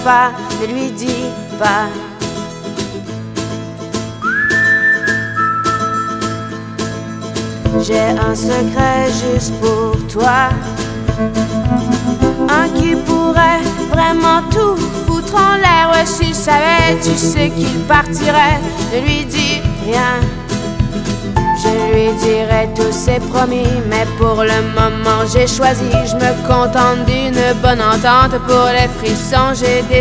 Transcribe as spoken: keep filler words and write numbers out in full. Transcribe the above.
pas, ne lui dis pas. J'ai un secret juste pour toi, un qui pourrait vraiment tout foutre en l'air. Ouais, s'il savait, tu sais qu'il partirait. Ne lui dis rien, je lui dirai tout, c'est promis. Mais pour le moment j'ai choisi, je me contente d'une bonne entente. Pour les frissons j'ai des